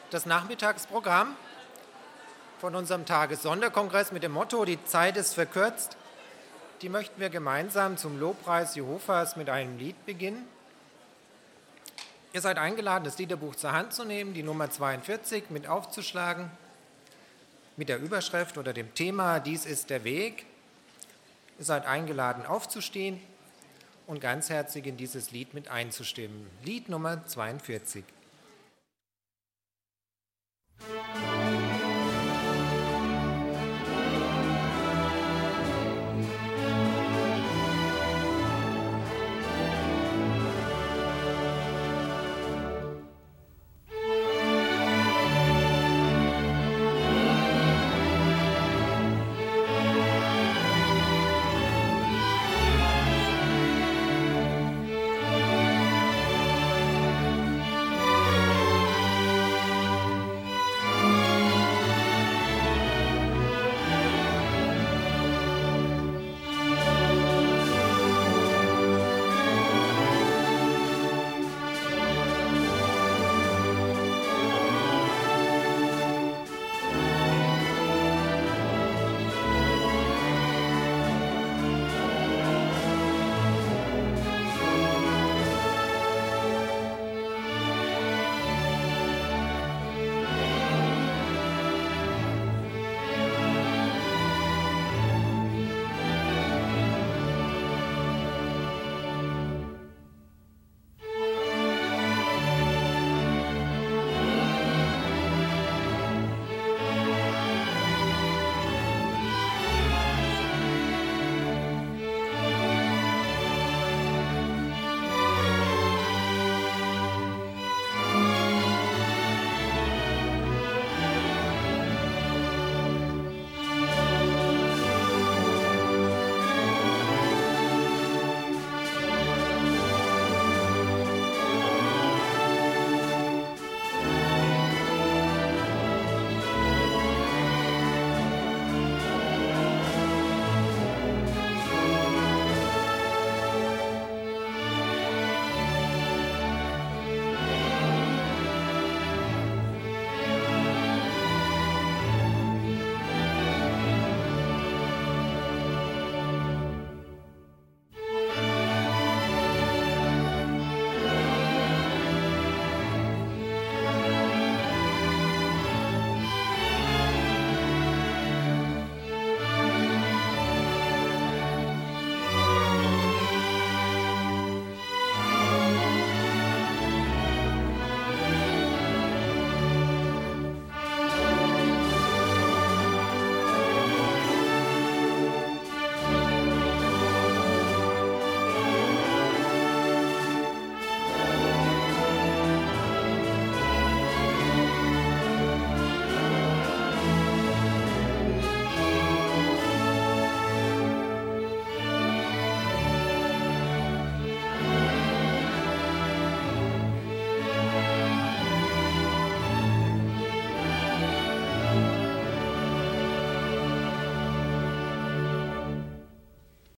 Das Nachmittagsprogramm von unserem Tagessonderkongress mit dem Motto „Die Zeit ist verkürzt“, die möchten wir gemeinsam zum Lobpreis Jehovas mit einem Lied beginnen. Ihr seid eingeladen, das Liederbuch zur Hand zu nehmen, die Nummer 42 mit aufzuschlagen, mit der Überschrift oder dem Thema „Dies ist der Weg“. Ihr seid eingeladen, aufzustehen und ganzherzig in dieses Lied mit einzustimmen. Lied Nummer 42.